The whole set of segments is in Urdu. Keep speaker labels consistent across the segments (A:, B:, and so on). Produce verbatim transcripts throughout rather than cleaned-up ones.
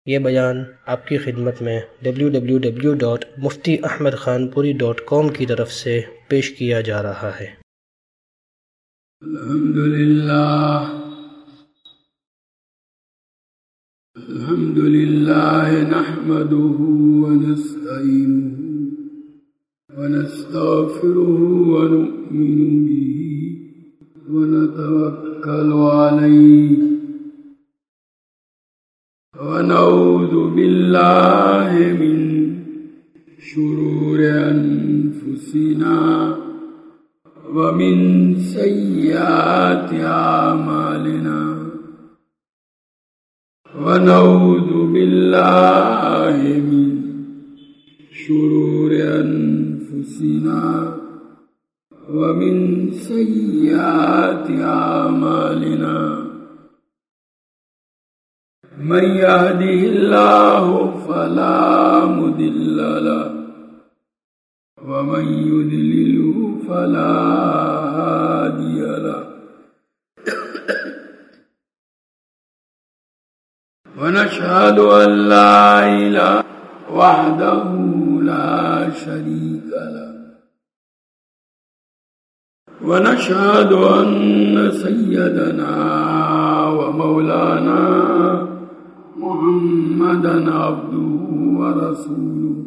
A: یہ بیان آپ کی خدمت میں W W W dot Mufti Ahmad Khanpuri dot کام کی طرف سے پیش کیا جا رہا ہے۔
B: الحمدللہ الحمدللہ نحمده ونستعینه ونستغفره ونؤمن به ونتوکل علیہ ونعوذ باللہ من شرور انفسنا ومن سیئات اعمالنا ونعوذ باللہ من شرور انفسنا ومن سیئات اعمالنا من يهده الله فلا مضل له ومن يضلل فلا هادي له ونشهد أن لا إله وحده لا شريك له ونشهد أن سيدنا ومولانا محمدًا عبده ورسوله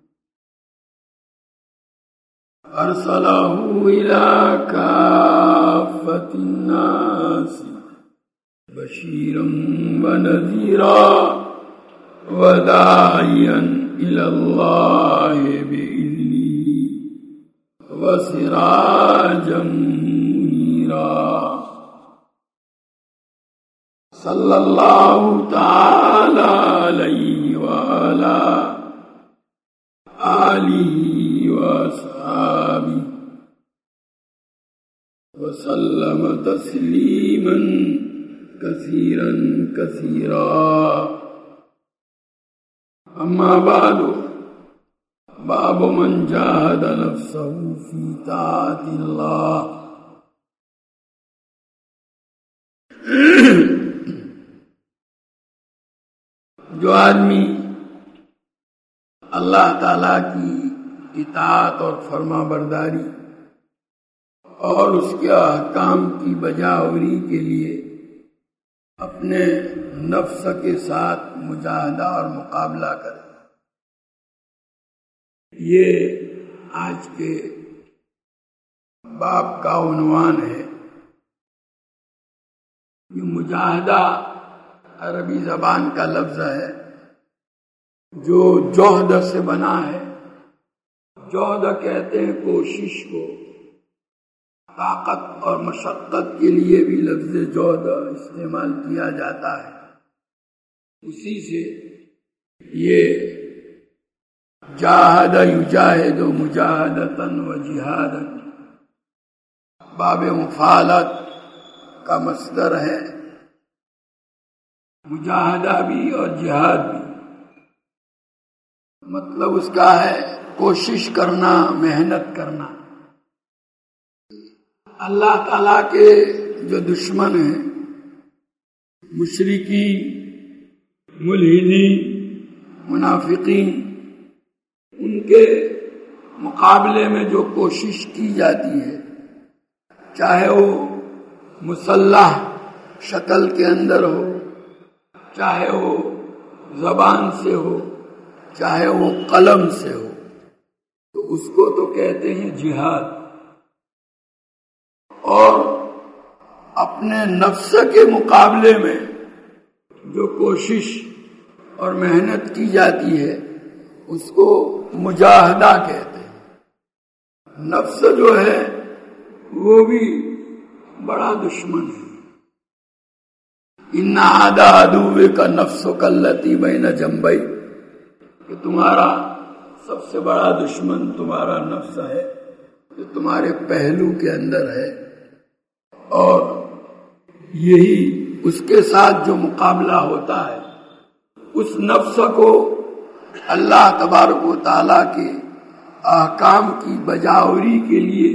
B: أرسله إلى كافة الناس بشيرا ونذيرا وداعيا إلى الله بإذنه وسراجا منيرا صلی اللہ تعالی علیہ وعلا آلہ وصحابہ وسلم تسلیما کثیرا کثیرا اما بعد باب من جاہد نفسہ فی طاعت اللہ۔ جو آدمی اللہ تعالی کی اطاعت اور فرما برداری اور اس کے احکام کی بجاوری کے لیے اپنے نفس کے ساتھ مجاہدہ اور مقابلہ کرے، یہ آج کے باب کا عنوان ہے۔ یہ مجاہدہ عربی زبان کا لفظ ہے جو جوہد سے بنا ہے۔ جوہد کہتے ہیں کوشش کو، طاقت اور مشقت کے لیے بھی لفظ جوہد استعمال کیا جاتا ہے، اسی سے یہ جاہد یجاہد مجاہدتاً و جہاداً باب مفعلت کا مصدر ہے، مجاہدہ بھی اور جہاد بھی۔ مطلب اس کا ہے کوشش کرنا، محنت کرنا۔ اللہ تعالیٰ کے جو دشمن ہیں، مشرکین، ملحدین، منافقین، ان کے مقابلے میں جو کوشش کی جاتی ہے، چاہے وہ مسلح شکل کے اندر ہو، چاہے وہ زبان سے ہو، چاہے وہ قلم سے ہو، تو اس کو تو کہتے ہیں جہاد۔ اور اپنے نفس کے مقابلے میں جو کوشش اور محنت کی جاتی ہے اس کو مجاہدہ کہتے ہیں۔ نفس جو ہے وہ بھی بڑا دشمن ہے۔ ان عدا عدوک نفسک التی بین جنبی، کہ تمہارا سب سے بڑا دشمن تمہارا نفس ہے جو تمہارے پہلو کے اندر ہے، اور یہی اس کے ساتھ جو مقابلہ ہوتا ہے، اس نفس کو اللہ تبارک و تعالیٰ کے احکام کی بجاوری کے لیے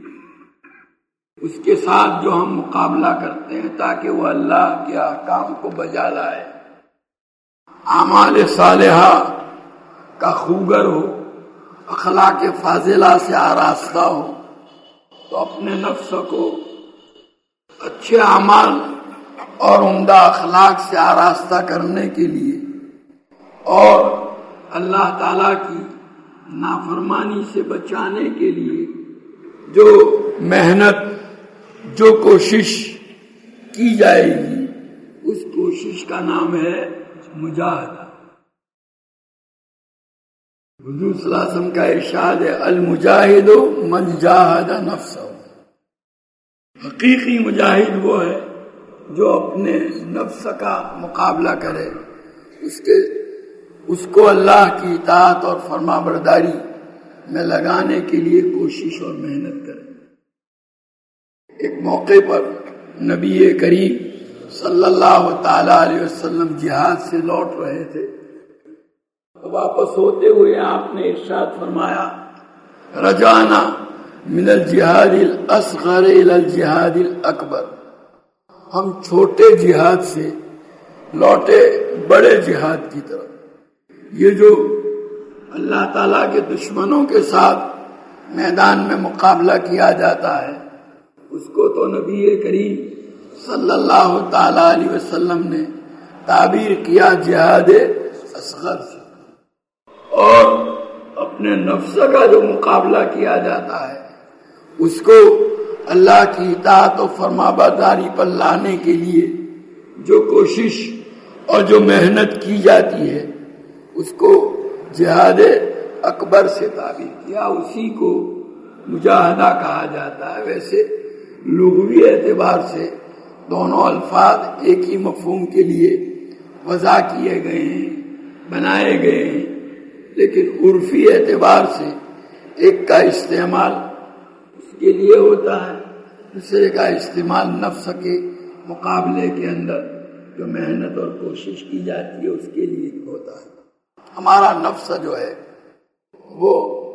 B: اس کے ساتھ جو ہم مقابلہ کرتے ہیں تاکہ وہ اللہ کے احکام کو بجا لائے اعمال صالحہ کا خوگر ہو، اخلاق فاضلہ سے آراستہ ہو، تو اپنے نفس کو اچھے اعمال اور عمدہ اخلاق سے آراستہ کرنے کے لیے اور اللہ تعالی کی نافرمانی سے بچانے کے لیے جو محنت، جو کوشش کی جائے گی، اس کوشش کا نام ہے مجاہدہ۔ حضور صلی اللہ علیہ وسلم کا ارشاد ہے، المجاہد من جاہد نفسہ، حقیقی مجاہد وہ ہے جو اپنے نفس کا مقابلہ کرے، اس کے اس کو اللہ کی اطاعت اور فرما برداری میں لگانے کے لیے کوشش اور محنت کرے۔ ایک موقع پر نبی کریم صلی اللہ تعالی علیہ وسلم جہاد سے لوٹ رہے تھے، واپس ہوتے ہوئے آپ نے ارشاد فرمایا، رجعنا من الجہاد الاصغر الى الجہاد الاکبر، ہم چھوٹے جہاد سے لوٹے بڑے جہاد کی طرف۔ یہ جو اللہ تعالیٰ کے دشمنوں کے ساتھ میدان میں مقابلہ کیا جاتا ہے، اس کو تو نبی کریم صلی اللہ تعالی علیہ وسلم نے تعبیر کیا جہاد اصغر سے، اور اپنے نفس کا جو مقابلہ کیا جاتا ہے اس کو اللہ کی اطاعت و فرما برداری پر لانے کے لیے جو کوشش اور جو محنت کی جاتی ہے اس کو جہاد اکبر سے تعبیر کیا، اسی کو مجاہدہ کہا جاتا ہے۔ ویسے لغوی اعتبار سے دونوں الفاظ ایک ہی مفہوم کے لیے وضع کیے گئے ہیں، بنائے گئے ہیں، لیکن عرفی اعتبار سے ایک کا استعمال اس کے لیے ہوتا ہے، دوسرے کا استعمال نفس کے مقابلے کے اندر جو محنت اور کوشش کی جاتی ہے اس کے لیے ہوتا ہے۔ ہمارا نفس جو ہے وہ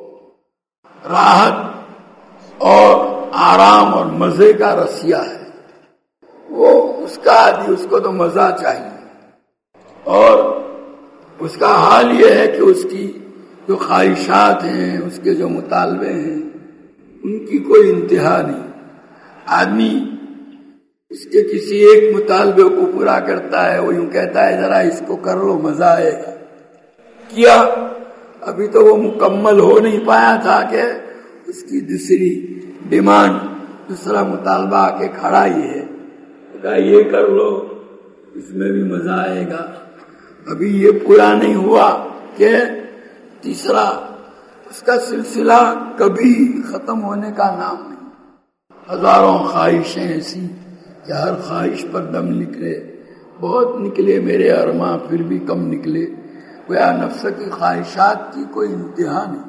B: راحت اور آرام اور مزے کا رسیا ہے، وہ اس کا عادی، اس کو تو مزہ چاہیے، اور اس کا حال یہ ہے کہ اس کی جو خواہشات ہیں، اس کے جو مطالبے ہیں، ان کی کوئی انتہا نہیں۔ آدمی اس کے کسی ایک مطالبے کو پورا کرتا ہے، وہ یوں کہتا ہے ذرا اس کو کر لو مزہ آئے گا، کیا ابھی تو وہ مکمل ہو نہیں پایا تھا کہ اس کی دوسری ڈیمانڈ، دوسرا مطالبہ آ کے کھڑا ہی ہے، کہا یہ کر لو اس میں بھی مزہ آئے گا۔ ابھی یہ پورا نہیں ہوا کہ تیسرا، اس کا سلسلہ کبھی ختم ہونے کا نام نہیں۔ ہزاروں خواہشیں ایسی کہ ہر خواہش پر دم نکلے، بہت نکلے میرے ارماں پھر بھی کم نکلے۔ گویا نفس کی خواہشات کی کوئی انتہا نہیں،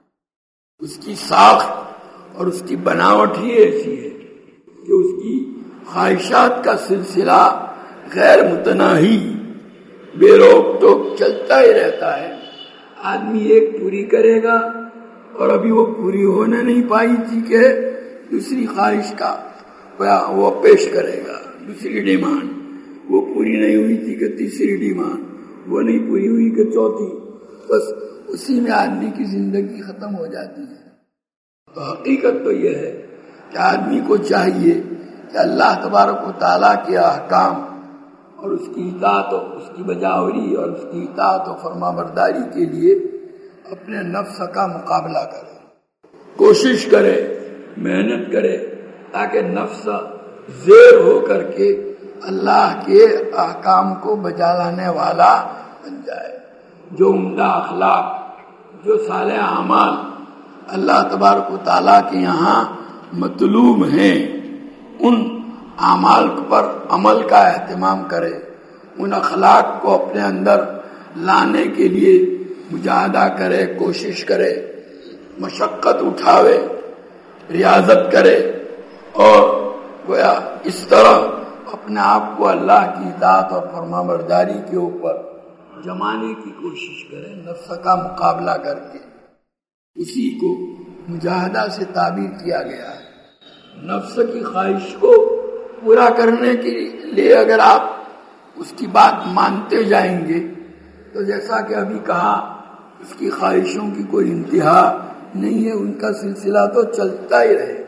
B: اس کی ساخت اور اس کی بناوٹ ہی ایسی ہے کہ اس کی خواہشات کا سلسلہ غیر متناہی، بے روک ٹوک چلتا ہی رہتا ہے۔ آدمی ایک پوری کرے گا اور ابھی وہ پوری ہونے نہیں پائی تھی کہ دوسری خواہش کا وہ پیش کرے گا، دوسری ڈیمانڈ وہ پوری نہیں ہوئی تھی کہ تیسری ڈیمانڈ وہ نہیں پوری ہوئی کہ چوتھی، بس اسی میں آدمی کی زندگی ختم ہو جاتی ہے۔ تو حقیقت تو یہ ہے کہ آدمی کو چاہیے کہ اللہ تبارک و تعالیٰ کے احکام اور اس کی اطاعت و اس کی بجاوری اور اس کی اطاعت و فرما برداری کے لیے اپنے نفس کا مقابلہ کرے، کوشش کرے، محنت کرے، تاکہ نفس زیر ہو کر کے اللہ کے احکام کو بجا لانے والا بن جائے۔ جو عمدہ اخلاق، جو صالح اعمال اللہ تبارک و تعالیٰ کے یہاں مطلوب ہیں، ان اعمال پر عمل کا اہتمام کرے، ان اخلاق کو اپنے اندر لانے کے لیے مجاہدہ کرے، کوشش کرے، مشقت اٹھاوے، ریاضت کرے، اور گویا اس طرح اپنے آپ کو اللہ کی اطاعت اور فرما برداری کے اوپر جمانے کی کوشش کرے، نفس کا مقابلہ کر کے۔ اسی کو مجاہدہ سے تعبیر کیا گیا ہے۔ نفس کی خواہش کو پورا کرنے کے لیے اگر آپ اس کی بات مانتے جائیں گے تو جیسا کہ ابھی کہا اس کی خواہشوں کی کوئی انتہا نہیں ہے، ان کا سلسلہ تو چلتا ہی رہے.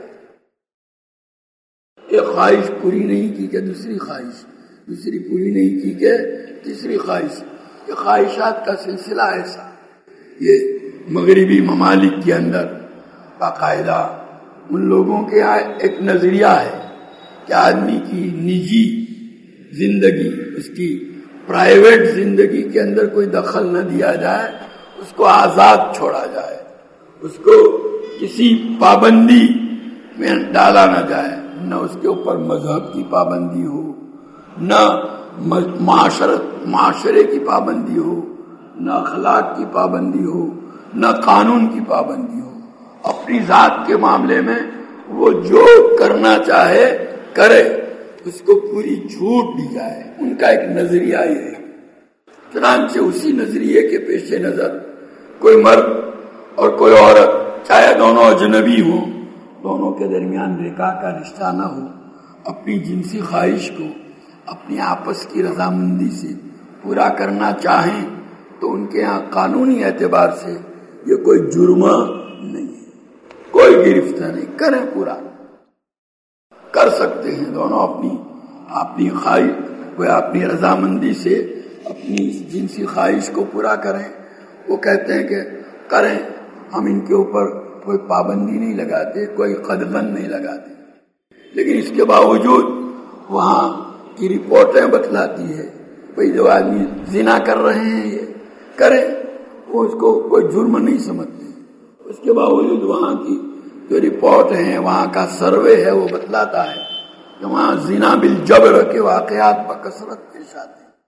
B: ایک خواہش پوری نہیں کی کہ دوسری خواہش، دوسری پوری نہیں کی کہ تیسری خواہش. یہ خواہشات کا سلسلہ ایسا. یہ مغربی ممالک کے اندر باقاعدہ ان لوگوں کے یہاں ایک نظریہ ہے کہ آدمی کی نجی زندگی، اس کی پرائیویٹ زندگی کے اندر کوئی دخل نہ دیا جائے، اس کو آزاد چھوڑا جائے، اس کو کسی پابندی میں ڈالا نہ جائے، نہ اس کے اوپر مذہب کی پابندی ہو، نہ معاشرت معاشرے کی پابندی ہو، نہ اخلاق کی پابندی ہو، نہ قانون کی پابندی ہو. اپنی ذات کے معاملے میں وہ جو کرنا چاہے کرے، اس کو پوری چھوٹ دی جائے. ان کا ایک نظریہ یہ ہے. چنانچہ اسی نظریے کے پیش نظر کوئی مرد اور کوئی عورت، چاہے دونوں اجنبی ہوں، دونوں کے درمیان نکاح کا رشتہ نہ ہو، اپنی جنسی خواہش کو اپنی آپس کی رضامندی سے پورا کرنا چاہیں تو ان کے ہاں قانونی اعتبار سے یہ کوئی جرم نہیں ہے، کوئی گرفتہ نہیں. کریں، پورا کر سکتے ہیں دونوں اپنی اپنی خواہش اپنی رضامندی سے اپنی جنسی خواہش کو پورا کریں. وہ کہتے ہیں کہ کریں، ہم ان کے اوپر کوئی پابندی نہیں لگاتے، کوئی قدغن نہیں لگاتے. لیکن اس کے باوجود وہاں کی رپورٹیں بتلاتی ہے بھئی جو آدمی زنا کر رہے ہیں یہ کریں، وہ اس کو کوئی جرم نہیں سمجھتے. اس کے باوجود وہاں کی جو رپورٹ ہیں، وہاں کا سروے ہے، وہ بتلاتا ہے کہ وہاں زنا بالجبر کے واقعات بکثرت پیش آتے ہیں.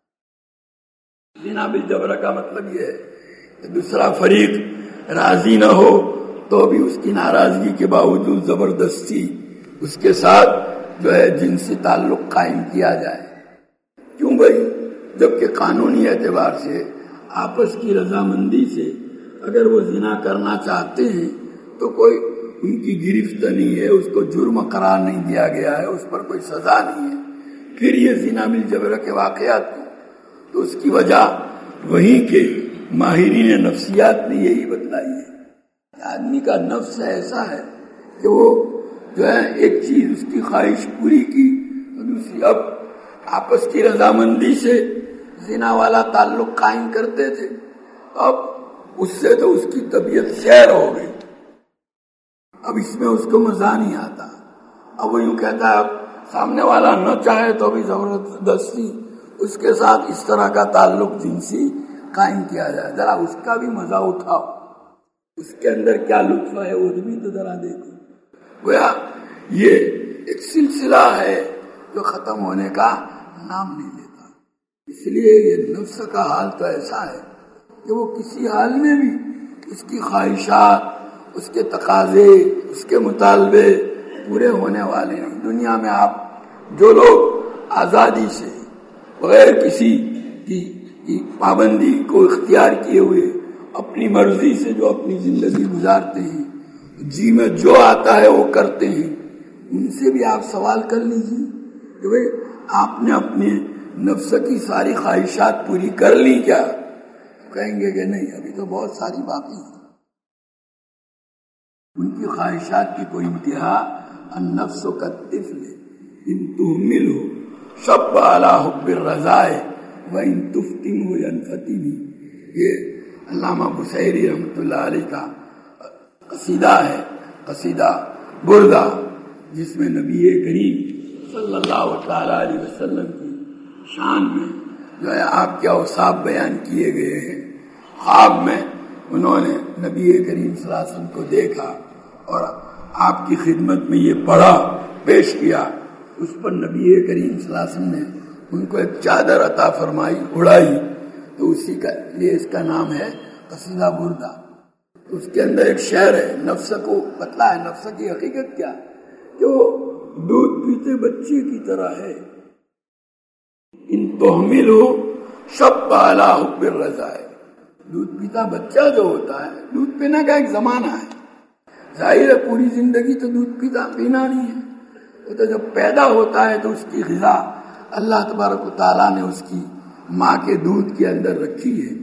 B: زنا بالجبر کا مطلب یہ ہے کہ دوسرا فریق راضی نہ ہو تو بھی اس کی ناراضگی کے باوجود زبردستی اس کے ساتھ جو ہے جنسی تعلق قائم کیا جائے. کیوں بھائی؟ جبکہ قانونی اعتبار سے آپس کی رضامندی سے اگر وہ زنا کرنا چاہتے ہیں تو کوئی ان کی گرفت نہیں ہے، اس کو جرم قرار نہیں دیا گیا ہے، اس پر کوئی سزا نہیں ہے. پھر یہ زنا بالجبر کے واقعات کو تو اس کی وجہ وہیں کے ماہرین نفسیات نے یہی بتلائی ہے. آدمی کا نفس ایسا ہے کہ وہ جو ہے ایک چیز اس کی خواہش پوری کی تو دوسری، اب آپس کی رضامندی سے زنا والا تعلق قائم کرتے تھے، اب اس سے تو اس کی طبیعت سیر ہو گئی، اب اس میں اس کو مزہ نہیں آتا. اب وہ یوں کہتا ہے اب سامنے والا نہ چاہے تو بھی زبردستی اس کے ساتھ اس طرح کا تعلق جنسی قائم کیا جائے. ذرا اس کا بھی مزہ اٹھاؤ، اس کے اندر کیا لطف ہے وہ بھی تو ذرا دیکھو. گویا یہ ایک سلسلہ ہے جو ختم ہونے کا نام نہیں لیتا. اس لیے یہ نفس کا حال تو ایسا ہے کہ وہ کسی حال میں بھی اس کی خواہشات، اس کے تقاضے، اس کے مطالبے پورے ہونے والے نہیں. دنیا میں آپ جو لوگ آزادی سے بغیر کسی کی پابندی کو اختیار کیے ہوئے اپنی مرضی سے جو اپنی زندگی گزارتے ہیں، جی میں جو آتا ہے وہ کرتے ہیں، ان سے بھی آپ سوال کر لیجیے کہ بھئی آپ نے اپنے نفس کی ساری خواہشات پوری کر لی کیا؟ کہیں گے کہ نہیں، ابھی تو بہت ساری باقی ہیں. ان کی خواہشات کی کوئی انتہا النفس کالطفل ان تهمله شب علی حب الرضاء وان تفتنه ينفتن. یہ علامہ بصیری رحمۃ اللہ علیہ کا قصیدہ ہے، قصیدہ بردہ، جس میں نبی کریم صلی اللہ تعالی علیہ وسلم کی شان میں جو ہے آپ کے اوصاف بیان کیے گئے ہیں. خواب میں انہوں نے نبی کریم صلی اللہ علیہ وسلم کو دیکھا اور آپ کی خدمت میں یہ پڑھا، پیش کیا. اس پر نبی کریم صلی اللہ علیہ وسلم نے ان کو ایک چادر عطا فرمائی، اڑائی. تو اسی کا لیے اس کا نام ہے قصیدہ بردہ. اس کے اندر ایک شعر ہے، نفس کو بتلا ہے نفس کی حقیقت کیا کہ وہ دودھ پیتے بچے کی طرح ہے. ان تحمل ہو شب علی حب الرضاء. دودھ پیتا بچہ جو ہوتا ہے، دودھ پینے کا ایک زمانہ ہے. ظاہر ہے پوری زندگی تو دودھ پیتا پینا نہیں ہے. وہ تو جب پیدا ہوتا ہے تو اس کی غذا اللہ تبارک و تعالیٰ نے اس کی ماں کے دودھ کے اندر رکھی ہے.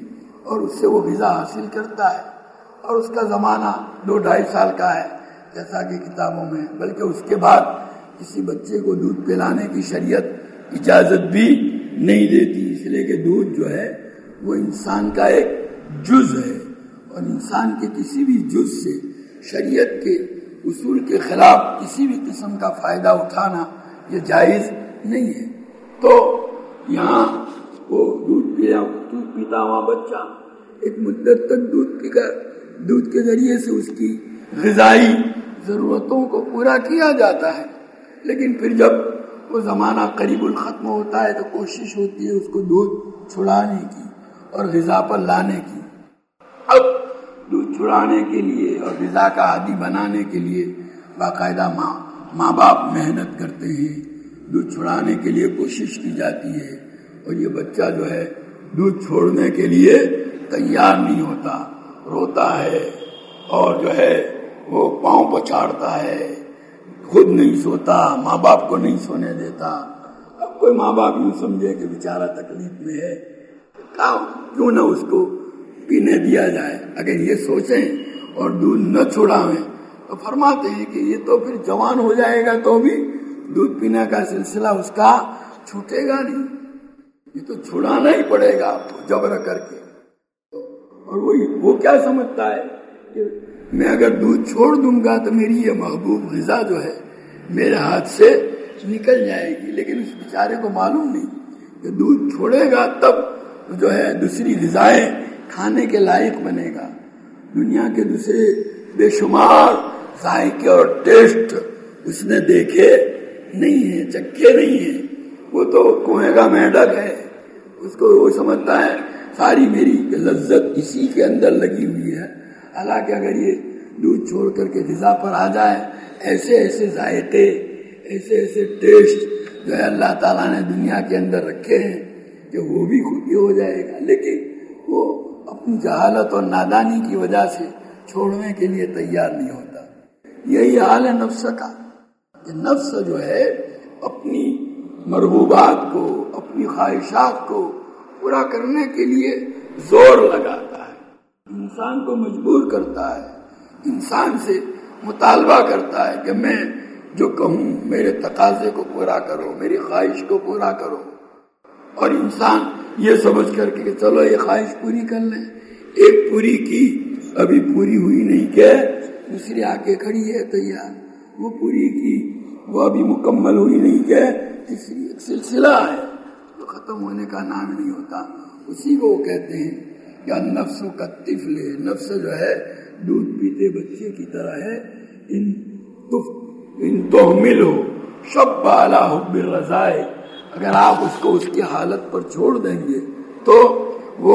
B: اور اس سے وہ غذا حاصل کرتا ہے، اور اس کا زمانہ دو ڈھائی سال کا ہے جیسا کہ کتابوں میں، بلکہ اس کے بعد کسی بچے کو دودھ پلانے کی شریعت اجازت بھی نہیں دیتی، اس لیے کہ دودھ جو ہے وہ انسان کا ایک جز ہے، اور انسان کے کسی بھی جز سے شریعت کے اصول کے خلاف کسی بھی قسم کا فائدہ اٹھانا یہ جائز نہیں ہے۔ تو یہاں وہ دودھ پیا دودھ پیتا ہوا بچہ ایک مدت تک دودھ پی کر دودھ کے ذریعے سے اس کی غذائی ضرورتوں کو پورا کیا جاتا ہے، لیکن پھر جب وہ زمانہ قریب الختم ہوتا ہے تو کوشش ہوتی ہے اس کو دودھ چھڑانے کی اور غذا پر لانے کی۔ اب دودھ چھڑانے کے لیے اور غذا کا عادی بنانے کے لیے باقاعدہ ماں ماں باپ محنت کرتے ہیں، دودھ چھڑانے کے لیے کوشش کی جاتی ہے، اور یہ بچہ جو ہے دودھ چھوڑنے کے لیے تیار نہیں ہوتا، روتا ہے اور جو ہے وہ پاؤں پچھاڑتا ہے، خود نہیں سوتا، ماں باپ کو نہیں سونے دیتا۔ اب کوئی ماں باپ یوں سمجھے کہ بیچارہ تکلیف میں ہے، کیوں نہ اس کو پینے دیا جائے۔ اگر یہ سوچیں اور دودھ نہ چھڑاویں تو فرماتے ہیں کہ یہ تو پھر جوان ہو جائے گا تو بھی دودھ پینے کا سلسلہ اس کا چھوٹے گا نہیں، یہ تو چھڑانا ہی پڑے گا آپ کو جبر کر کے۔ اور وہی وہ کیا سمجھتا ہے کہ میں اگر دودھ چھوڑ دوں گا تو میری یہ محبوب غذا جو ہے میرے ہاتھ سے نکل جائے گی، لیکن اس بیچارے کو معلوم نہیں کہ دودھ چھوڑے گا تب جو ہے دوسری غذائیں کھانے کے لائق بنے گا۔ دنیا کے دوسرے بے شمار ذائقے اور ٹیسٹ اس نے دیکھے نہیں ہیں، چکھے نہیں ہیں، وہ تو کنویں کا مینڈک ہے، اس کو وہ سمجھتا ہے ساری میری لذت اسی کے اندر لگی ہوئی ہے۔ حالانکہ اگر یہ دودھ چھوڑ کر کے غذا پر آ جائے، ایسے ایسے ذائقے، ایسے ایسے ٹیسٹ جو ہے اللہ تعالیٰ نے دنیا کے اندر رکھے ہیں کہ وہ بھی خود ہی ہو جائے گا، لیکن وہ اپنی جہالت اور نادانی کی وجہ سے چھوڑنے کے لیے تیار نہیں ہوتا۔ یہی حال ہے نفس کا، کہ نفس جو ہے اپنی مرغوبات کو، اپنی خواہشات کو پورا کرنے کے لیے زور لگاتا ہے، انسان کو مجبور کرتا ہے، انسان سے مطالبہ کرتا ہے کہ میں جو کہوں میرے تقاضے کو پورا کرو، میری خواہش کو پورا کرو، اور انسان یہ سمجھ کر کہ چلو یہ خواہش پوری کر لیں، ایک پوری کی ابھی پوری ہوئی نہیں کہ دوسری آ کے کھڑی ہے تیار، وہ پوری کی وہ ابھی مکمل ہوئی نہیں کہ تیسری، ایک سلسلہ ہے تو ختم ہونے کا نام نہیں ہوتا۔ اسی کو وہ کہتے ہیں کہ النفس کا طفل ہے، نفس جو ہے دودھ پیتے بچے کی طرح ہے، ان ان تحمل ہو شب علی حب الرضائع، اگر آپ اس کو اس کی حالت پر چھوڑ دیں گے تو وہ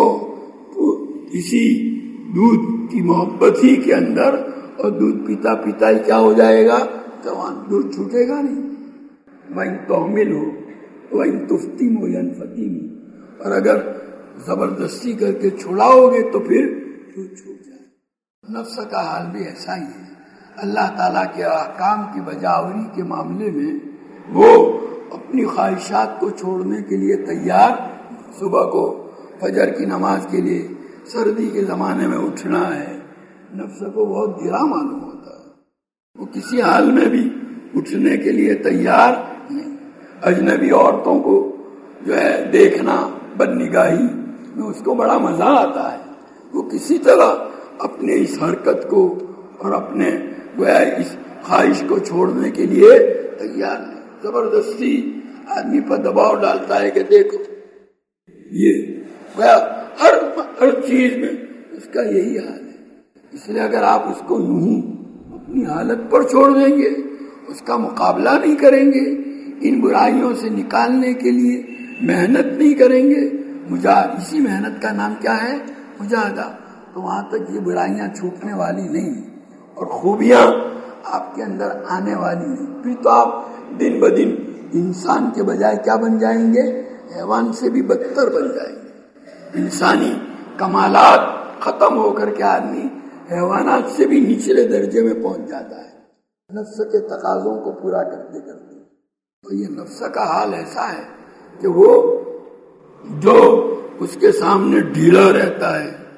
B: اسی دودھ کی محبت ہی کے اندر اور دودھ پیتا پیتا ہی کیا ہو جائے گا، جوان، دودھ چھوٹے گا نہیں۔ وَإِن تُحْمِلْهُ وَإِن تُفْتِمْهُ يَنْفَتِمْ، اور اگر زبردستی کر کے چھڑاؤ گے تو پھر دودھ چھوٹ جائے۔ نفس کا حال بھی ایسا ہی ہے، اللہ تعالیٰ کے احکام کی بجاوری کے معاملے میں وہ اپنی خواہشات کو چھوڑنے کے لیے تیار، صبح کو فجر کی نماز کے لیے سردی کے زمانے میں اٹھنا ہے، نفس کو بہت گرا معلوم ہوتا ہے، وہ کسی حال میں بھی اٹھنے کے لیے تیار نہیں۔ اجنبی عورتوں کو جو ہے دیکھنا بد نگاہی میں اس کو بڑا مزہ آتا ہے، وہ کسی طرح اپنے اس حرکت کو اور اپنے گویا اس خواہش کو چھوڑنے کے لیے تیار نہیں، زبردستی آدمی پر دباؤ ڈالتا ہے کہ دیکھو یہ گویا ہر ہر چیز میں اس کا یہی حال ہے۔ اس لیے اگر آپ اس کو یوں ہی اپنی حالت پر چھوڑ دیں گے، اس کا مقابلہ نہیں کریں گے، ان برائیوں سے نکالنے کے لیے محنت نہیں کریں گے، مجاہد، اسی محنت کا نام کیا ہے، مجاہدہ، تو وہاں تک یہ برائیاں چھوٹنے والی نہیں اور خوبیاں آپ کے اندر آنے والی نہیں۔ پھر تو آپ دن بدن انسان کے بجائے کیا بن جائیں گے، حیوان سے بھی بدتر بن جائیں گے۔ انسانی کمالات ختم ہو کر کے آدمی حیوانات سے بھی نچلے درجے میں پہنچ جاتا ہے، نفس کے تقاضوں کو پورا کرتے کرتے۔ تو یہ نفس کا حال ایسا ہے کہ وہ جو اس کے سامنے ڈھیلا رہتا ہے،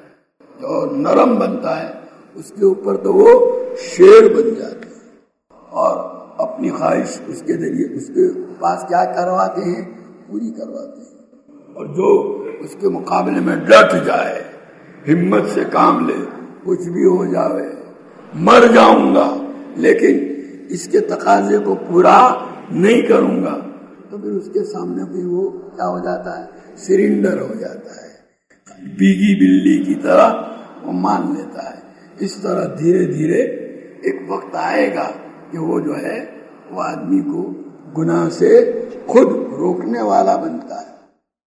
B: اور نرم بنتا ہے اس کے اوپر تو وہ شیر بن جاتے ہیں اور اپنی خواہش اس کے ذریعے اس کے پاس کیا کرواتے ہیں، پوری کرواتے ہیں۔ اور جو اس کے مقابلے میں ڈٹ جائے، ہمت سے کام لے، کچھ بھی ہو جائے، مر جاؤں گا لیکن اس کے تقاضے کو پورا نہیں کروں گا، تو پھر اس کے سامنے بھی وہ کیا ہو جاتا ہے، سرنڈر ہو جاتا ہے، بیگی بلی کی طرح وہ مان لیتا ہے۔ اس طرح دھیرے دھیرے ایک وقت آئے گا کہ وہ جو ہے وہ آدمی کو گناہ سے خود روکنے والا بنتا ہے۔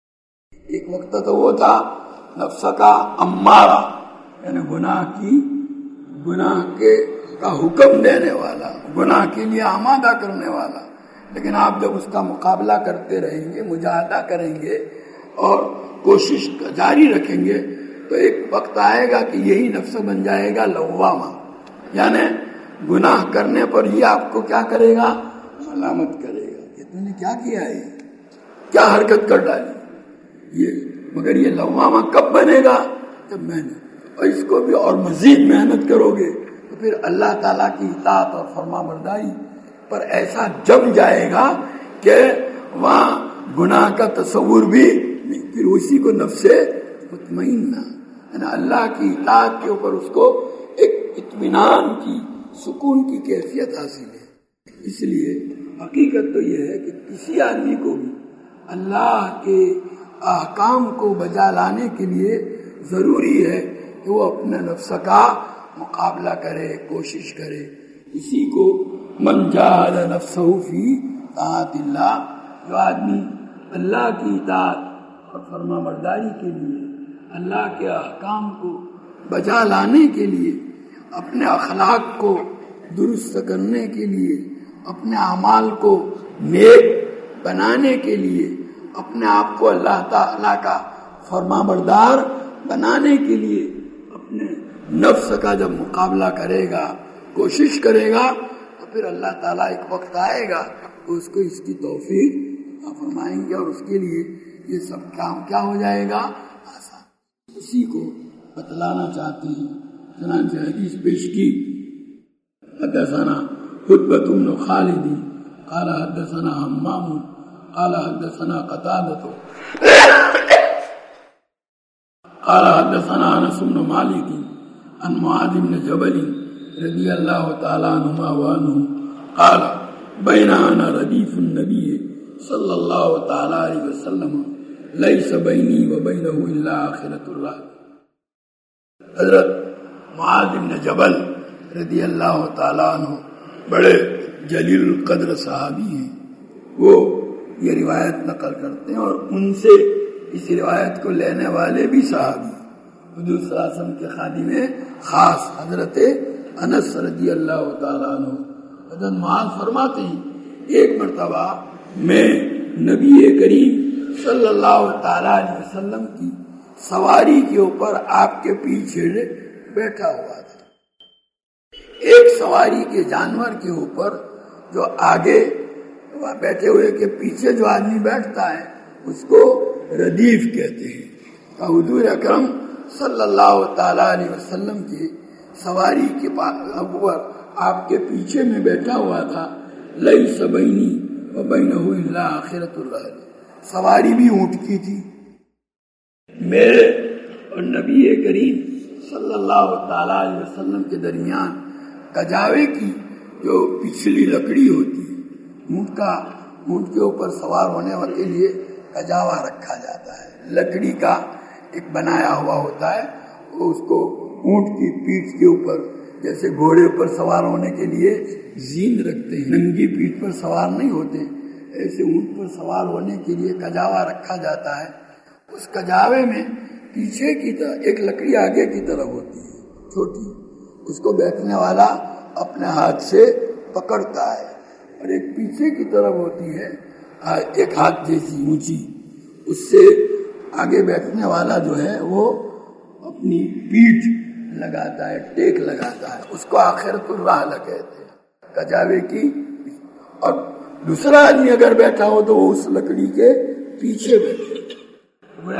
B: ایک وقت تو وہ تھا نفس کا امارہ، یعنی گناہ کی گناہ کے کا حکم دینے والا، گناہ کے لیے آمادہ کرنے والا، لیکن آپ جب اس کا مقابلہ کرتے رہیں گے، مجاہدہ کریں گے اور کوشش جاری رکھیں گے تو ایک وقت آئے گا کہ یہی نفس بن جائے گا لوامہ، یعنی گناہ کرنے پر ہی آپ کو کیا کرے گا، ملامت کرے گا کہ تم نے کیا کیا ہے، کیا حرکت کر ڈالی یہ۔ مگر یہ لوامہ کب بنے گا، جب محنت، اور اس کو بھی اور مزید محنت کرو گے تو پھر اللہ تعالیٰ کی اطاعت اور فرما برداری پر ایسا جم جائے گا کہ وہاں گناہ کا تصور بھی نہیں، پھر اسی کو نفس مطمئنہ، یعنی اللہ کی اطاعت کے اوپر اس کو ایک اطمینان کی، سکون کی کیفیت حاصل ہے۔ اس لیے حقیقت تو یہ ہے کہ کسی آدمی کو بھی اللہ کے احکام کو بجا لانے کے لیے ضروری ہے کہ وہ اپنے نفس کا مقابلہ کرے، کوشش کرے۔ اسی کو من جاہد نفسہ فی طاعت اللہ، جو آدمی اللہ کی اطاعت اور فرما برداری کے لیے، اللہ کے احکام کو بجا لانے کے لیے، اپنے اخلاق کو درست کرنے کے لیے، اپنے اعمال کو نیک بنانے کے لیے، اپنے آپ کو اللہ تعالیٰ کا فرما بردار بنانے کے لیے اپنے نفس کا جب مقابلہ کرے گا، کوشش کرے گا، تو پھر اللہ تعالیٰ ایک وقت آئے گا تو اس کو اس کی توفیق فرمائیں گے اور اس کے لیے یہ سب کام کیا ہو جائے گا، آسان۔ اسی کو بتلانا چاہتے ہیں۔ چنانچہ حدیث پیش کی، حدثنا خطبۃ بن خالد قال حدثنا حمام قال حدثنا قتادہ قال حدثنا انس بن مالک عن معاذ بن جبل رضی اللہ تعالی عنہما وعنہ قال بین انا ردیف النبی صلی اللہ تعالی علیہ وسلم لیس بینی و بینہ الا آخرۃ اللہ۔ حضرت معاذ بن جبل رضی اللہ تعالی عنہ بڑے جلیل القدر صحابی ہیں، وہ یہ روایت نقل کرتے ہیں اور ان سے اس روایت کو لینے والے بھی صحابی، حضور صلی اللہ علیہ وسلم کے خادم خاص حضرت انس رضی اللہ تعالیٰ عنہ۔ حضرت معاذ فرماتے ہیں ایک مرتبہ میں نبی کریم صلی اللہ تعالیٰ علیہ وسلم کی سواری کے اوپر آپ کے پیچھے بیٹھا ہوا تھا۔ ایک سواری کے جانور کے اوپر جو آگے بیٹھے ہوئے کے پیچھے جو آدمی بیٹھتا ہے اس کو ردیف کہتے ہیں۔ حضور اکرم صلی اللہ تعالیٰ علیہ وسلم کی سواری کے اوپر آپ کے پیچھے میں بیٹھا ہوا تھا، لیس بینی و بینہ الا آخرۃ اللہ، سواری بھی اونٹ کی تھی۔ میرے اور نبی کریم صلی اللہ تعالیٰ علیہ وسلم کے درمیان کجاوے کی جو پچھلی لکڑی ہوتی ہے، اونٹ کا اونٹ کے اوپر سوار ہونے کے لیے کجاوا رکھا جاتا ہے، لکڑی کا ایک بنایا ہوا ہوتا ہے، اس کو اونٹ کی پیٹھ کے اوپر جیسے گھوڑے پر سوار ہونے کے لیے زین رکھتے ہیں، ننگی پیٹھ پر سوار نہیں ہوتے، ایسے اونٹ پر سوار ہونے کے لیے کجاوا رکھا جاتا ہے۔ اس کجاوے میں پیچھے کی طرف ایک لکڑی آگے کی طرف ہوتی ہے چھوٹی، اس کو بیٹھنے والا اپنے ہاتھ سے پکڑتا ہے، اور ایک پیچھے کی طرف ہوتی ہے ایک ہاتھ جیسی اونچی، اس سے آگے بیٹھنے والا جو ہے وہ اپنی پیٹھ لگاتا ہے، ٹیک لگاتا ہے، اس کو آخرۃ الرحل کہتے ہیں، کجاوے کی۔ اور دوسرا آدمی اگر بیٹھا ہو تو وہ اس لکڑی کے پیچھے بیٹھے، گویا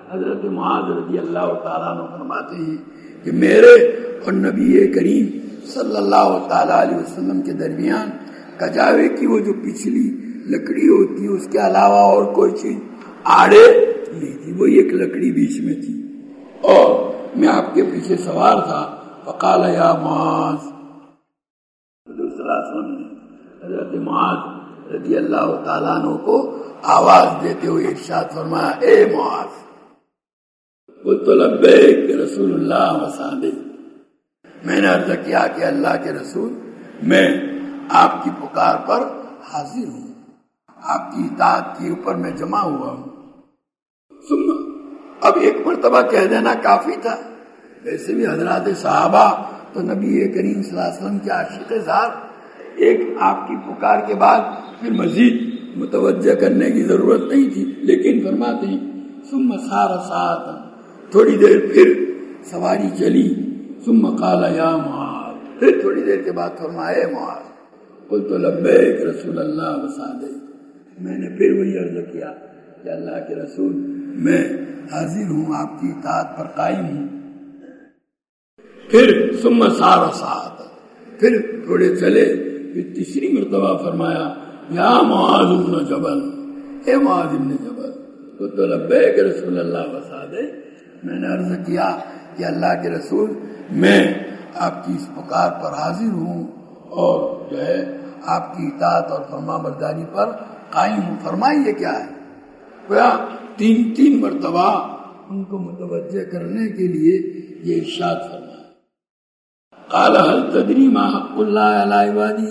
B: حضرت معاذ رضی اللہ تعالیٰ عنہ فرماتے ہیں کہ میرے اور نبی کریم صلی اللہ تعالیٰ علیہ وسلم کے درمیان کجاوے کی وہ جو پچھلی لکڑی ہوتی ہے اس کے علاوہ اور کوئی چیز آڑے نہیں تھی، وہی ایک لکڑی بیچ میں تھی، اور میں آپ کے پیچھے سوار تھا۔ فقال یا معاذ، حضور صلی اللہ علیہ وسلم نے حضرت معاذ رضی اللہ تعالیٰ عنہ کو آواز دیتے ہوئے ارشاد فرمایا، اے معاذ، قلت لبیک رسول اللہ وسعدیک، میں نے عرض کیا کہ اللہ کے رسول میں آپ کی پکار پر حاضر ہوں، آپ کی اطاعت کے اوپر میں جمع ہوا ہوں۔ سن، اب ایک مرتبہ کہہ دینا کافی تھا، ویسے بھی حضرات صحابہ تو نبی کریم صلی اللہ علیہ وسلم کے عاشق ذات، ایک آپ کی پکار کے بعد پھر مزید متوجہ کرنے کی ضرورت نہیں تھی، لیکن فرماتے ہیں ثم سار ساعتا، تھوڑی دیر پھر سواری چلی، ثم قال یا معاذ، پھر تھوڑی دیر کے بعد فرمایا معاذ، قلت لبیک رسول اللہ وسعدیک، میں نے پھر وہی عرض کیا کہ اللہ کے رسول میں حاضر ہوں، آپ کی اطاعت پر قائم ہوں۔ پھر ثم سار ساعتا، پھر تھوڑے چلے، پھر تیسری مرتبہ فرمایا یا معاذ بن جبل، اے معاذ بن جبل، قلت لبیک رسول اللہ وسعدیک، میں نے عرض کیا کہ اللہ کے رسول میں آپ کی اس پکار پر حاضر ہوں اور جو ہے آپ کی اطاعت اور فرما برداری پر قائم ہوں۔ فرمائیے کیا ہے؟ گویا تین تین مرتبہ ان کو متوجہ کرنے کے لیے یہ ارشاد فرمایا۔ قال هل تدری ما حق اللہ علی عبادی،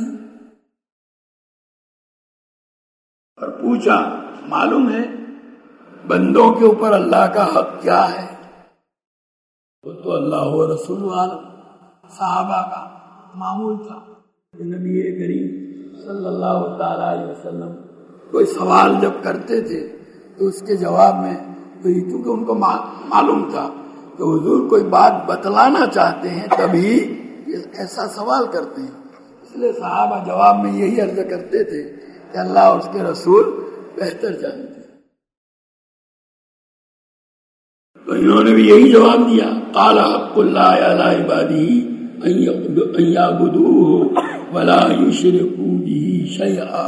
B: اور پوچھا معلوم ہے بندوں کے اوپر اللہ کا حق کیا ہے؟ وہ تو اللہ و رسول عالم، صحابہ کا معمول تھا کہ نبی کریم صلی اللہ تعالی علیہ وسلم کوئی سوال جب کرتے تھے تو اس کے جواب میں چونکہ ان کو معلوم تھا کہ حضور کوئی بات بتلانا چاہتے ہیں تبھی ایسا سوال کرتے ہیں، اس لیے صحابہ جواب میں یہی عرض کرتے تھے کہ اللہ اور اس کے رسول بہتر جانتے ہیں۔ تو انہوں نے بھی یہی جواب دیا، قال حق اللہ علی عبادہ ان یعبدوہ ولا یشرکوا بہ شیئا،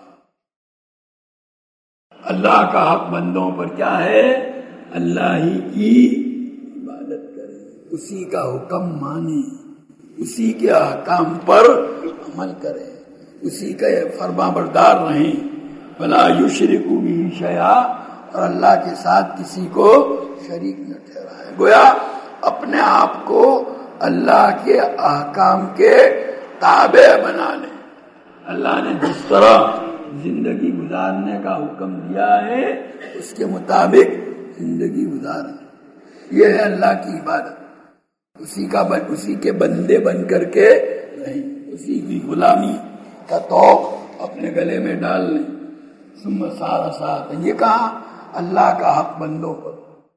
B: اللہ کا حق بندوں پر کیا ہے؟ اللہ ہی کی عبادت کریں، اسی کا حکم مانیں، اسی کے احکام پر عمل کریں، اسی کا فرما بردار رہیں، ولا یشرکوا بہ شیئا، اور اللہ کے ساتھ کسی کو شریک نہ ٹھہرائیں۔ گویا اپنے آپ کو اللہ کے احکام کے تابع بنا لیں، اللہ نے جس طرح زندگی گزارنے کا حکم دیا ہے اس کے مطابق زندگی گزاریں، یہ ہے اللہ کی عبادت، اسی کا بن اسی کے بندے بن کر کے رہیں، اسی کی غلامی کا توق اپنے گلے میں ڈال لیں۔ ثم سارا ساتھ، یہ کہا اللہ کا حق بندوں پر۔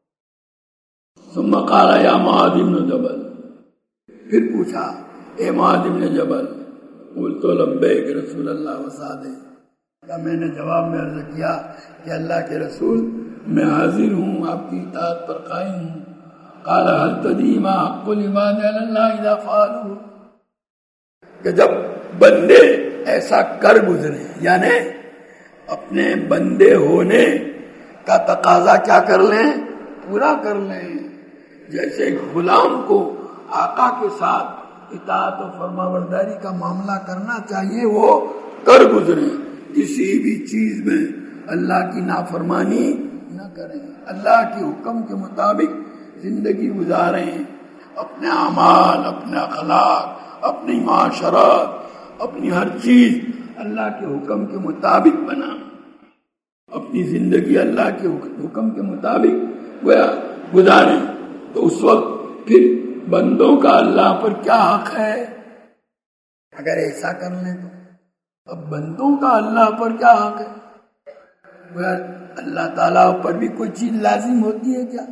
B: ثم قال یا معاذ بن جبل، پھر پوچھا اے معاذ بن جبل، قلت لبیک رسول اللہ وسعدیک، میں نے جواب میں عرض کیا کہ اللہ کے رسول میں حاضر ہوں، آپ کی اطاعت پر قائم ہوں۔ قال هل تدری ما حق العباد علی اللہ اذا فعلوا، کہ جب بندے ایسا کر گزرے، یعنی اپنے بندے ہونے کا تقاضا کیا کر لیں؟ پورا کر لیں۔ جیسے ایک غلام کو آقا کے ساتھ اطاعت و فرما برداری کا معاملہ کرنا چاہیے، وہ کر گزرے، کسی بھی چیز میں اللہ کی نافرمانی نہ کریں، اللہ کے حکم کے مطابق زندگی گزاریں، اپنے اعمال، اپنے اخلاق، اپنی معاشرت، اپنی ہر چیز اللہ کے حکم کے مطابق بنائیں، اپنی زندگی اللہ کے حکم کے مطابق گزاریں۔ تو اس وقت پھر بندوں کا اللہ پر کیا حق ہے؟ اگر ایسا کر لیں تو اب بندوں کا اللہ پر کیا حق ہے؟ اللہ تعالیٰ پر بھی کوئی چیز لازم ہوتی ہے کیا؟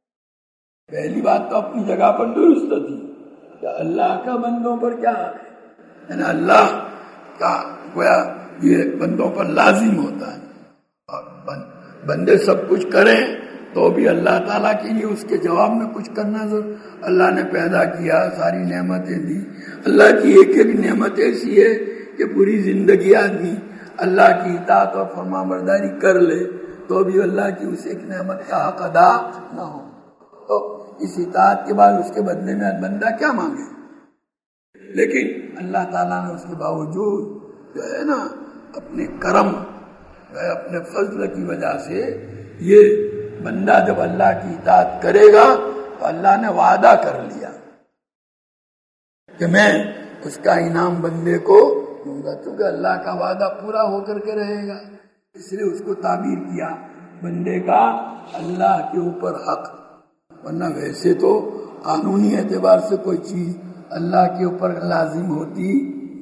B: پہلی بات تو اپنی جگہ پر درست تھی کہ اللہ کا بندوں پر کیا حق ہے، یعنی اللہ کا گویا یہ بندوں پر لازم ہوتا ہے، اور بندے سب کچھ کریں تو بھی اللہ تعالیٰ کے لیے اس کے جواب میں کچھ کرنا ضرور. اللہ نے پیدا کیا، ساری نعمتیں دی. اللہ کی ایک ایک نعمت ایسی ہے کہ پوری زندگی آدمی اللہ کی اطاعت اور فرما برداری کر لے تو بھی اللہ کی اس ایک نعمت کا حق ادا نہ ہو. تو اس اطاعت کے بعد اس کے بدلے میں بندہ کیا مانگے؟ لیکن اللہ تعالیٰ نے اس کے باوجود جو ہے نا اپنے کرم اپنے فضل کی وجہ سے یہ بندہ جب اللہ کی اطاعت کرے گا تو اللہ نے وعدہ کر لیا کہ میں اس کا انعام بندے کو دوں گا، کیونکہ اللہ کا وعدہ پورا ہو کر کے رہے گا. اس لیے اس کو تعبیر کیا بندے کا اللہ کے اوپر حق. ورنہ ویسے تو قانونی اعتبار سے کوئی چیز اللہ کے اوپر لازم ہوتی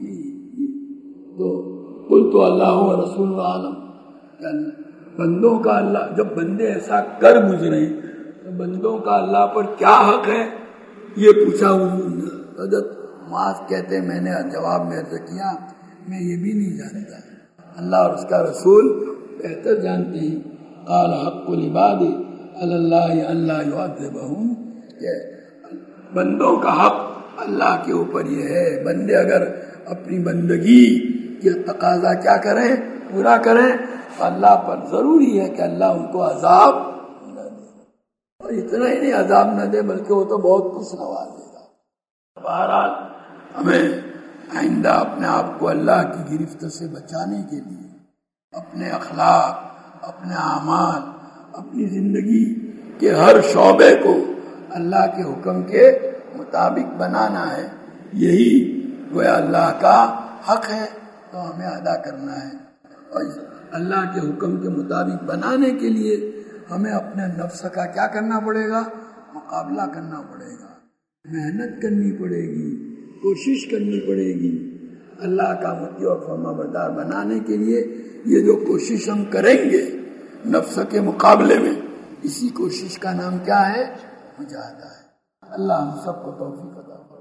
B: تو قل تو اللہ و رسول عالم. بندوں کا اللہ جب بندے ایسا کر گزرے تو بندوں کا اللہ پر کیا حق ہے یہ پوچھا حضور نے. حضرت معاذ کہتے ہیں میں نے جواب میں عرض کیا میں یہ بھی نہیں جانتا، اللہ اور اس کا رسول بہتر جانتے ہیں. قال حق العباد علی اللہ اللہ یعذبہم، کہ بندوں کا حق اللہ کے اوپر یہ ہے بندے اگر اپنی بندگی کی تقاضا کیا کریں پورا کریں تو اللہ پر ضروری ہے کہ اللہ ان کو عذاب نہ دے، اور اتنا ہی نہیں عذاب نہ دے بلکہ وہ تو بہت کچھ نوازے گا. بہرحال ہمیں آئندہ اپنے آپ کو اللہ کی گرفت سے بچانے کے لیے اپنے اخلاق، اپنے اعمال، اپنی زندگی کے ہر شعبے کو اللہ کے حکم کے مطابق بنانا ہے. یہی گویا اللہ کا حق ہے تو ہمیں ادا کرنا ہے. اور اللہ کے حکم کے مطابق بنانے کے لیے ہمیں اپنے نفس کا کیا کرنا پڑے گا؟ مقابلہ کرنا پڑے گا، محنت کرنی پڑے گی، کوشش کرنی پڑے گی. اللہ کا مطیع اور فرما بردار بنانے کے لیے یہ جو کوشش ہم کریں گے نفس کے مقابلے میں، اسی کوشش کا نام کیا ہے؟ مجاہدہ ہے. اللہ ہم سب کو توفیق عطا فرمائے.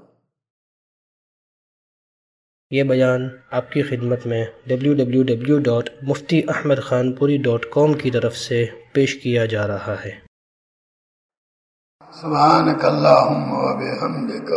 A: یہ بیان آپ کی خدمت میں W W W dot Mufti Ahmad Khanpuri dot کام کی طرف سے پیش کیا جا رہا ہے.
B: سبحانک اللہم و بحمدک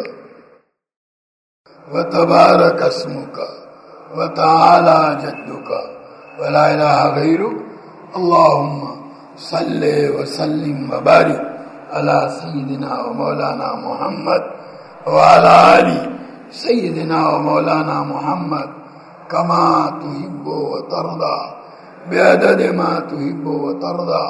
B: و تبارک اسمک و تعالی جدک و لا الہ غیرک. اللہم صلی وسلم و بارک علی سیدنا و مولانا محمد و علی آلِ سیدنا و مولانا محمد کما تحب و ترضى بعدد ما تحب و ترضى.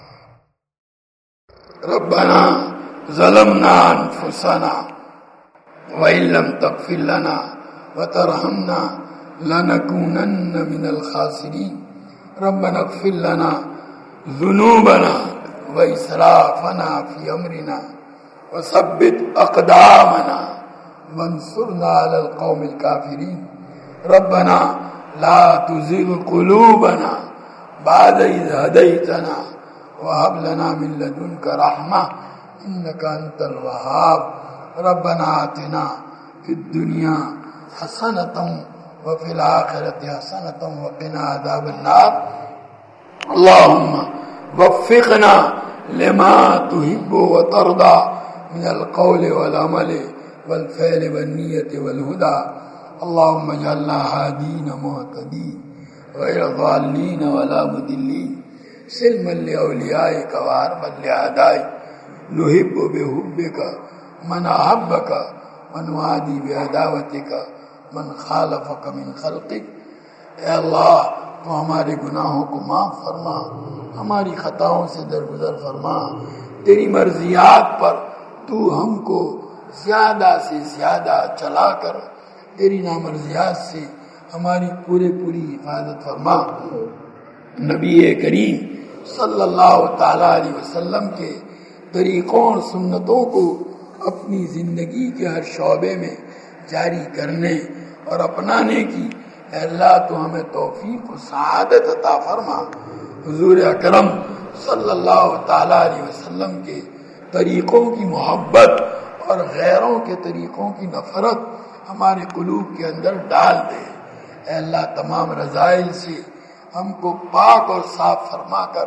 B: ربنا ظلمنا انفسنا وان لم تغفر لنا وترحمنا لنكونن من الخاسرين. ربنا اغفر لنا ذنوبنا واسرافنا في امرنا وثبت اقدامنا وانصرنا على القوم الكافرين. ربنا لا تزغ قلوبنا بعد إذ هديتنا وهب لنا من لدنك رحمة إنك أنت الوهاب. ربنا آتنا في الدنيا حسنة وفي الآخرة حسنة وقنا عذاب النار. اللهم وفقنا لما تحب وترضى من القول والعمل والفعل والنية والهدى. اللهم اجعلنا هادين مهتدين غير ضالين ولا مضلين سلما لأوليائك وحربا لأعدائك. نحب بحبك من أحبك ونعادي بعداوتك من خالفك من خلقك. اے اللہ تو ہمارے گناہوں کو معاف فرما، ہماری خطاؤں سے درگزر فرما. تیری مرضیات پر تو ہم کو زیادہ سے زیادہ چلا کر تیری نامرضیات سے ہماری پورے پوری حفاظت فرما. نبی کریم صلی اللہ تعالی علیہ وسلم کے طریقوں اور سنتوں کو اپنی زندگی کے ہر شعبے میں جاری کرنے اور اپنانے کی اے اللہ تو ہمیں توفیق و سعادت عطا فرما. حضور اکرم صلی اللہ تعالی علیہ وسلم کے طریقوں کی محبت اور غیروں کے طریقوں کی نفرت ہمارے قلوب کے اندر ڈال دے. اے اللہ تمام رذائل سے ہم کو پاک اور صاف فرما کر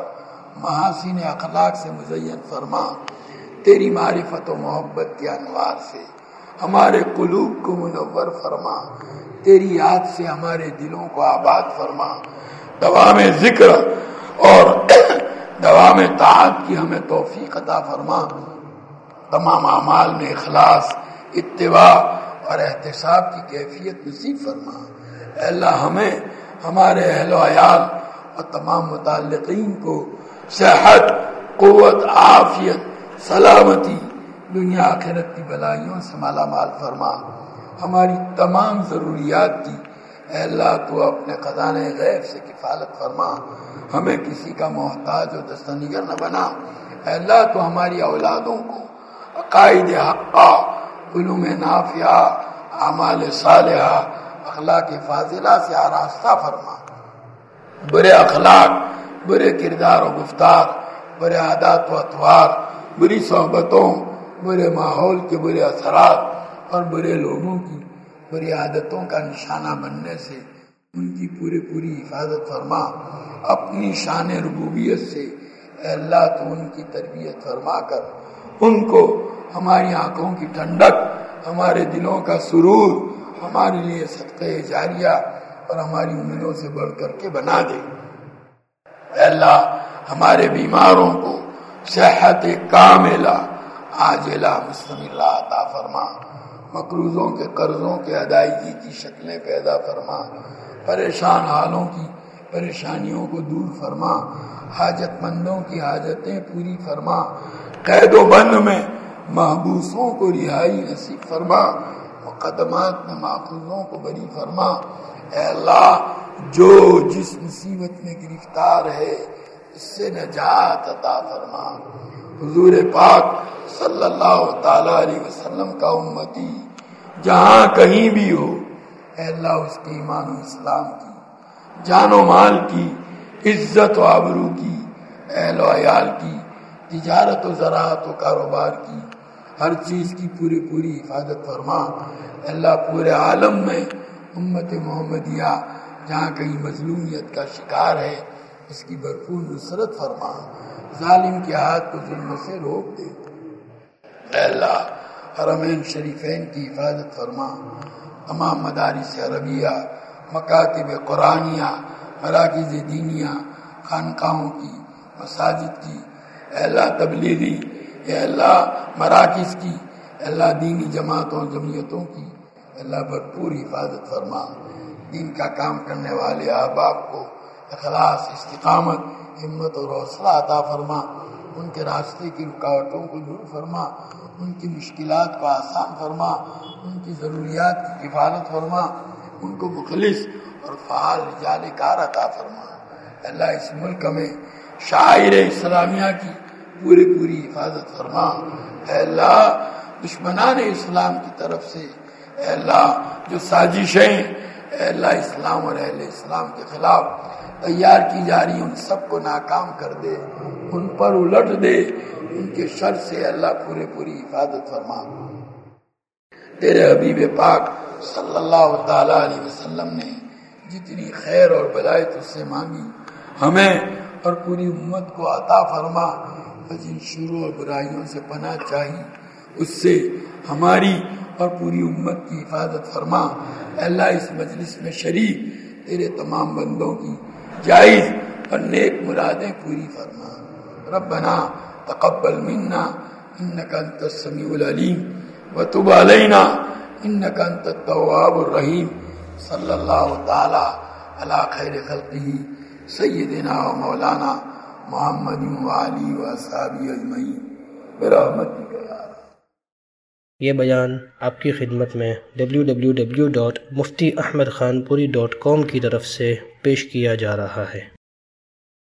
B: محاسن اخلاق سے مزین فرما، تیری معرفت و محبت کے انوار سے ہمارے قلوب کو منور فرما، تیری یاد سے ہمارے دلوں کو آباد فرما، دوام ذکر اور دوام طاعت کی ہمیں توفیق عطا فرما، تمام اعمال میں اخلاص، اتباع اور احتساب کی کیفیت نصیب فرما۔ اے اللہ ہمیں، ہمارے اہل و عیال اور تمام متعلقین کو صحت، قوت، عافیت، سلامتی، دنیا آخرت کی بلائیوں سے مالا مال فرما، ہماری تمام ضروریات کی اے اللہ تو اپنے خزانہ غیب سے کفالت فرما، ہمیں کسی کا محتاج و دستنگر نہ بنا۔ اے اللہ تو ہماری اولادوں کو عقائد حقہ، علوم نافعہ، اعمال صالحہ، اخلاق فاضلہ سے آراستہ فرما، برے اخلاق، برے کردار و گفتار، برے عادات و اطوار، بری صحبتوں، برے ماحول کے برے اثرات اور برے لوگوں کی بری عادتوں کا نشانہ بننے سے ان کی پوری پوری حفاظت فرما، اپنی شان ربوبیت سے اے اللہ تو ان کی تربیت فرما کر ان کو ہماری آنکھوں کی ٹھنڈک، ہمارے دلوں کا سرور، ہمارے لیے صدقہ جاریہ اور ہماری امیدوں سے بڑھ کر کے بنا دے۔ اے اللہ ہمارے بیماروں کو صحت کاملہ عاجلہ مستمرہ عطا فرما، مقروضوں کے قرضوں کے ادائیگی کی شکلیں پیدا فرما، پریشان حالوں کی پریشانیوں کو دور فرما، حاجت مندوں کی حاجتیں پوری فرما، قید و بند میں محبوسوں کو رہائی نصیب فرما، مقدمات میں ماخوذوں کو بری فرما۔ اے اللہ جو جس مصیبت میں گرفتار ہے اس سے نجات عطا فرما، حضور پاک صلی اللہ تعالی علیہ وسلم کا امتی جہاں کہیں بھی ہو اے اللہ اس کے ایمان و اسلام کی، جان و مال کی، عزت و آبرو کی، اہل و عیال کی، تجارت و زراعت و کاروبار کی، ہر چیز کی پوری پوری حفاظت فرما۔ اللہ پورے عالم میں امت محمدیہ جہاں کہیں مظلومیت کا شکار ہے اس کی بھرپور نصرت فرما، ظالم کے ہاتھ کو ظلم سے روک دے۔ اے اللہ حرمین شریفین کی حفاظت فرما، تمام مدارس عربیہ، مکاتب قرآنیہ، مراکز دینیہ، خانقاہوں کی، مساجد کی، اے اللہ تبلیغی، اے اللہ مراکز کی، اے اللہ دینی جماعتوں جمعیتوں کی اے اللہ بھرپور حفاظت فرما، دین کا کام کرنے والے احباب کو اخلاص، استقامت، ہمت اور حوصلہ عطا فرما، ان کے راستے کی رکاوٹوں کو دور فرما، ان کی مشکلات کو آسان فرما، ان کی ضروریات کی کفالت فرما، ان کو مخلص اور فعال رجال کار عطا فرما۔ اللہ اس ملک میں شاعر اسلامیہ کی پوری پوری حفاظت فرما۔ اے اللہ دشمنان اسلام کی طرف سے اے اللہ جو سازشیں اے اللہ اسلام اور اہل اسلام کے خلاف تیار کی جا رہی ان سب کو ناکام کر دے، ان پر الٹ دے، ان کے شر سے اللہ پورے پوری حفاظت فرما۔ تیرے حبیب پاک صلی اللہ تعالی علیہ وسلم نے جتنی خیر اور بلائی تجھ سے مانگی ہمیں اور پوری امت کو عطا فرما، اور جن شرور اور برائیوں سے پناہ چاہی اس سے ہماری اور پوری امت کی حفاظت فرما۔ اے اللہ اس مجلس میں شریک تیرے تمام بندوں کی جائز اور نیک مرادیں پوری فرما۔ ربنا تقبل منا انك انت السميع العليم وتب علينا انك انت التواب الرحيم صلی اللہ تعالی علی خیر خلقہ سیدنا و مولانا محمد وعلی واصحابہ اجمعین برحمتک یا رب۔
A: یہ بیان آپ کی خدمت میں W W W dot Mufti Ahmad Khanpuri dot کام کی طرف سے پیش کیا جا رہا ہے۔